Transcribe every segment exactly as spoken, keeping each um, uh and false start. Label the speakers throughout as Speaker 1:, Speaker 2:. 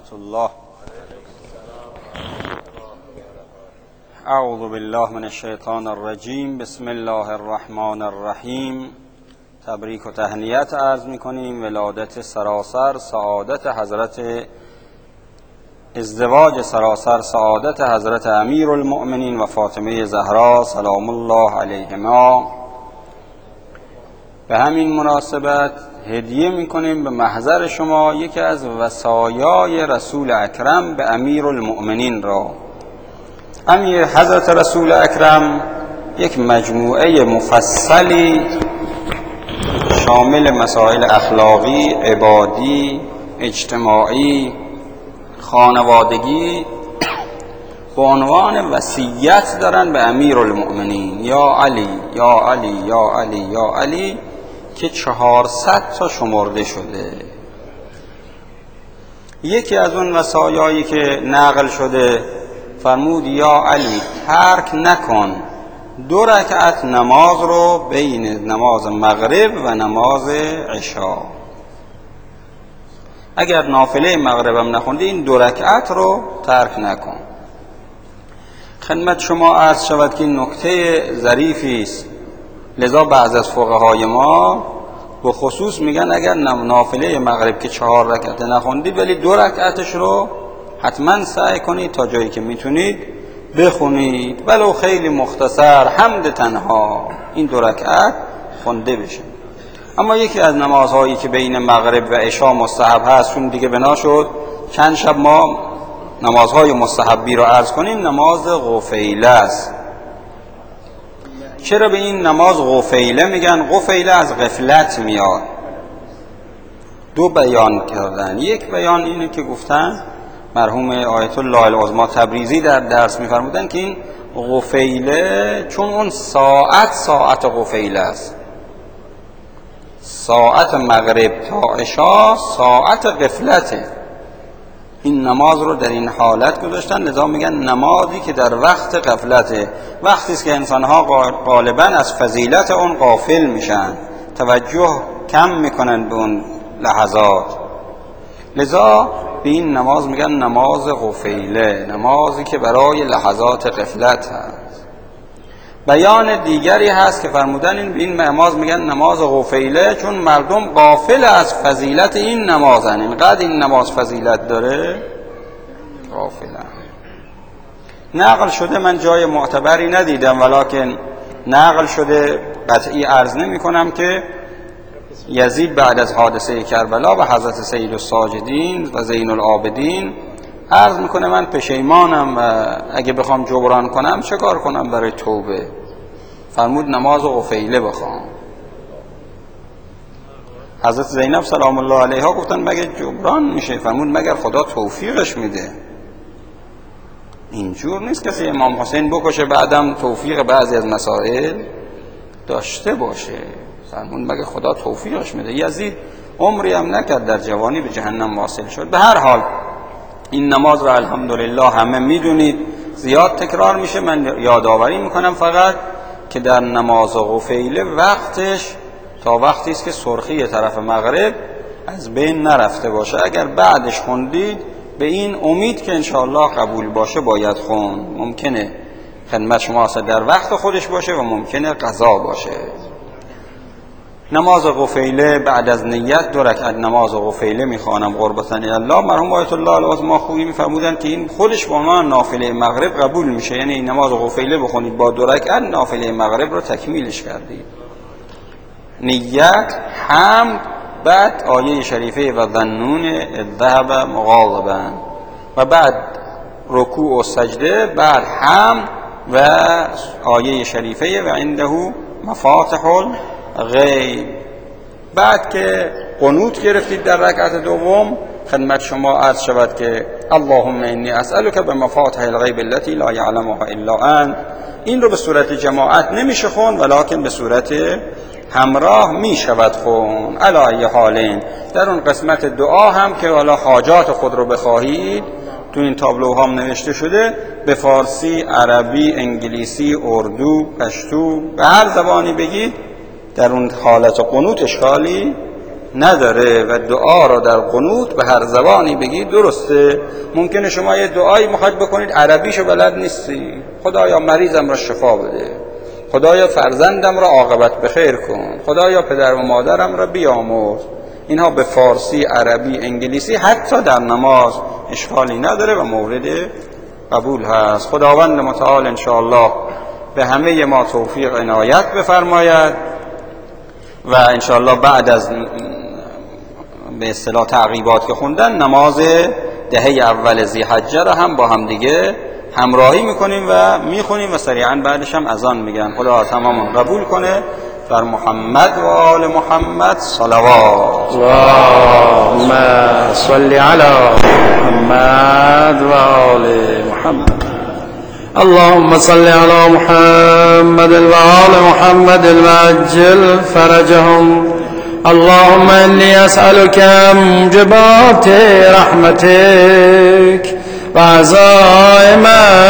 Speaker 1: الله. اعوذ بالله من الشیطان الرجیم. بسم الله الرحمن الرحیم. تبریک و تهنیت عرض می‌کنیم ولادت سراسر سعادت حضرت ازدواج سراسر سعادت حضرت امیرالمؤمنین و فاطمه زهرا سلام الله علیهما. به همین مناسبت هدیه میکنیم به محضر شما یکی از وصایای رسول اکرم به امیرالمؤمنین را. امیر حضرت رسول اکرم یک مجموعه مفصلی شامل مسائل اخلاقی، عبادی، اجتماعی، خانوادگی به عنوان وصیت دارن به امیرالمؤمنین یا علی یا علی یا علی یا علی که چهارصد تا شمرده شده. یکی از اون وصایایی که نقل شده فرمود یا علی ترک نکن دو رکعت نماز رو بین نماز مغرب و نماز عشا. اگر نافله مغربم نخوندی این دو رکعت رو ترک نکن. خدمت شما عرض شود که این نکته ظریفی است، لذا بعض از فقهای ما به خصوص میگن اگر نافله مغرب که چهار رکعت نخوندید ولی دو رکعتش رو حتما سعی کنید تا جایی که میتونید بخونید، ولو خیلی مختصر، حمد تنها این دو رکعت خونده بشه. اما یکی از نمازهایی که بین مغرب و عشا مستحب هست، چون دیگه بنا شد چند شب ما نمازهای مستحبی رو عرض کنیم، نماز غفیله است. چرا به این نماز غفیله میگن؟ غفیله از غفلت میاد. دو بیان کردن. یک بیان اینه که گفتن مرحوم آیت الله العظمی تبریزی در درس میفرمودن که این غفیله چون اون ساعت ساعت غفیله است، ساعت مغرب تا عشا ساعت غفلته، این نماز رو در این حالت گذاشتن، لذا میگن نمازی که در وقت غفلته، وقتی است که انسانها غالبا از فضیلت اون غافل میشن، توجه کم میکنن به اون لحظات، لذا به این نماز میگن نماز غفیله، نمازی که برای لحظات غفلت هست. بیان دیگری هست که فرمودن این به این نماز میگن نماز غفیله چون مردم غافل از فضیلت این نمازن، اینقدر این نماز فضیلت داره غافلن. نقل شده، من جای معتبری ندیدم ولکن نقل شده، قطعی عرض نمی کنم که یزید بعد از حادثه کربلا و حضرت سید الساجدین و زین العابدین عرض میکنه من پشیمانم و اگه بخوام جبران کنم چه کار کنم برای توبه؟ فرمود نماز غفیله بخوام. حضرت زینب سلام الله علیها گفتن مگه جبران میشه؟ فرمود مگر خدا توفیقش میده. اینجور نیست کسی امام حسین بکشه بعدم توفیق بعضی از مسائل داشته باشه. فرمود مگه خدا توفیقش میده. یزید عمری هم نکرد در جوانی به جهنم واصل شد. به هر حال این نماز را الحمدلله همه میدونید، زیاد تکرار میشه، من یادآوری میکنم فقط که در نماز غفیله وقتش تا وقتی است که سرخی طرف مغرب از بین نرفته باشه. اگر بعدش خوندید به این امید که انشاءالله قبول باشه باید خون. ممکنه خدمت شما اصلا در وقت خودش باشه و ممکنه قضا باشه. نماز غفیله بعد از نیت دو رکعت نماز غفیله میخوانم قربتن الله. مرحوم آیت الله العظمی خویی میفرمودن که این خودش به عنوان نافله مغرب قبول میشه، یعنی این نماز غفیله بخونید با دو رکعت نافله مغرب رو تکمیلش کردید. نیت، حمد، بعد آیه شریفه و ظنون الذهب مغاضبا و بعد رکوع و سجده، بعد حمد و آیه شریفه و عنده مفاتح غیب. بعد که قنوت گرفتید در رکعت دوم خدمت شما عرض شود که اللهم انی اسألک بمفاتح الغیب التي لا یعلمها الا انت. این رو به صورت جماعت نمیشه خون ولکن به صورت همراه میشود خون. علی ای حالین در اون قسمت دعا هم که حالا حاجات خود رو بخواهید تو این تابلوها هم نوشته شده، به فارسی، عربی، انگلیسی، اردو، پشتو، به هر زبانی بگید در اون حالت قنوت اشکالی نداره و دعا را در قنوت به هر زبانی بگید درسته. ممکنه شما یه دعایی میخواید بکنید عربیشو بلد نیستی، خدایا مریضم را شفا بده، خدایا فرزندم را عاقبت بخیر کن، خدایا پدر و مادرم را بیامرز. اینها به فارسی، عربی، انگلیسی حتی در نماز اشکالی نداره و مورد قبول هست. خداوند متعال انشاءالله به همه ما توفیق عنایت بفرماید و انشاءالله بعد از به اصطلاح تعقیبات که خوندن نماز دهه اول ذی‌حجه را هم با هم دیگه همراهی میکنیم و میخونیم و سریعا بعدش هم اذان میگن. خدا تماما قبول کنه. بر محمد و آل محمد صلوات.
Speaker 2: اللهم صل علی محمد و آل محمد. اللهم صل على محمد و آل محمد وعجل فرجهم. اللهم إني أسألك موجبات رحمتك وعزائم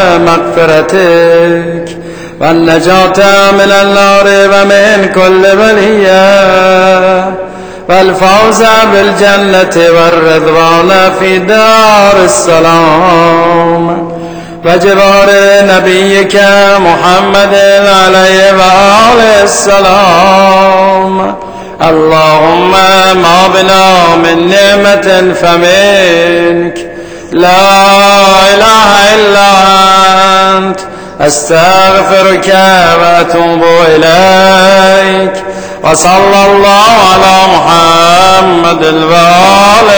Speaker 2: مغفرتك والنجاة من النار ومن كل بلية والفوز بالجنة والرضوان في دار السلام وجوار نبيك محمد عليه وآله السلام. اللهم ما بنا من نعمة فمنك لا إله إلا أنت أستغفرك وأتوب إليك. وصلى الله على محمد وآل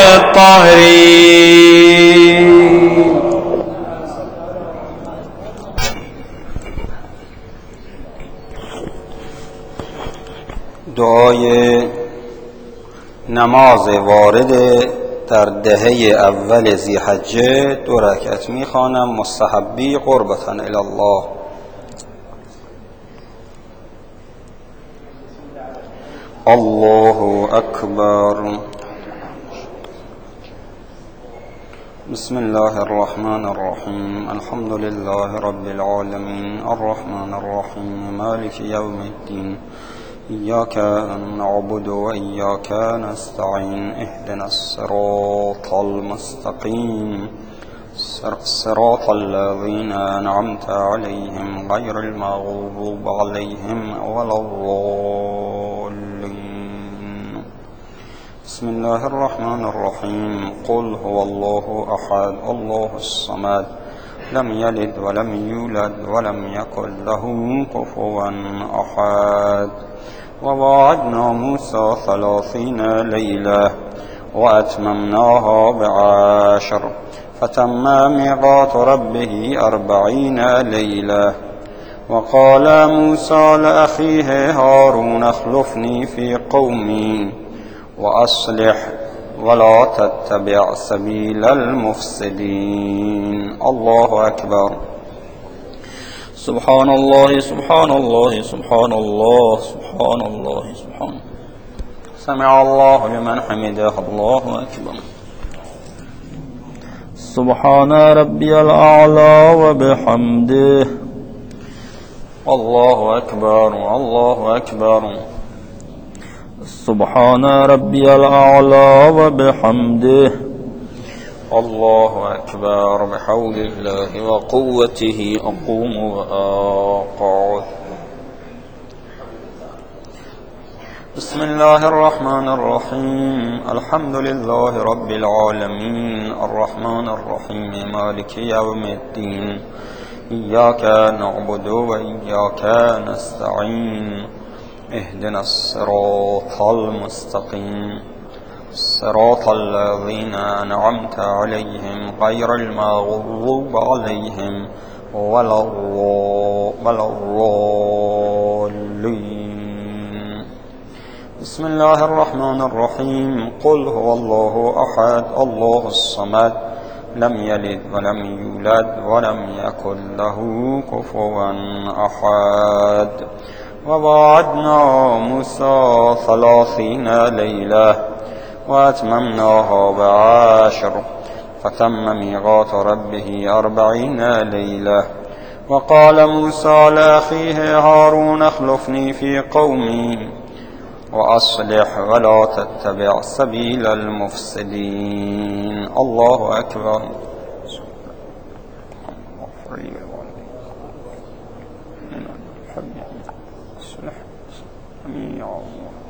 Speaker 2: الطاهرين.
Speaker 1: دعای نماز وارد در دهه اول ذی‌حجه دو رکعت میخوانم مستحبی قربتا الی الله. الله اکبر. بسم الله الرحمن الرحیم. الحمد لله رب العالمین الرحمن الرحیم مالک یوم الدین إياك نعبد وإياك نستعين اهدنا الصراط المستقيم صراط الذين أنعمت عليهم غير المغضوب عليهم ولا الضالين. بسم الله الرحمن الرحيم. قل هو الله أحد الله الصمد لم يلد ولم يولد ولم يكن له كفوا أحد. وواعدنا موسى ثلاثين ليلة وأتممناها بعشر فتم ميقات ربه أربعين ليلة. وقال موسى لأخيه هارون اخلفني في قومي وأصلح ولا تتبع سبيل المفسدين. الله أكبر. سبحان الله سبحان الله سبحان الله سبحان الله سبحان سمع الله لمن حمده. الله أكبر.
Speaker 2: سبحان ربي الأعلى وبحمده.
Speaker 1: الله أكبر. الله أكبر.
Speaker 2: سبحان ربي الأعلى وبحمده.
Speaker 1: الله أكبر. بحول الله وقوته أقوم وأقعد. بسم الله الرحمن الرحيم. الحمد لله رب العالمين الرحمن الرحيم مالك يوم الدين إياك نعبد وإياك نستعين اهدنا الصراط المستقيم صراط الذين أنعمت عليهم غير المغضوب عليهم ولا الضالين. بسم الله الرحمن الرحيم. قل هو الله أحد الله الصمد لم يلد ولم يولد ولم يكن له كفوا أحد. وواعدنا موسى ثلاثين ليلة وأتممناها بعشر فتم ميقات ربه أربعين ليلة. وقال موسى لأخيه هارون اخلفني في قومي وأصلح ولا تتبع سبيل المفسدين. الله أكبر. أصلح.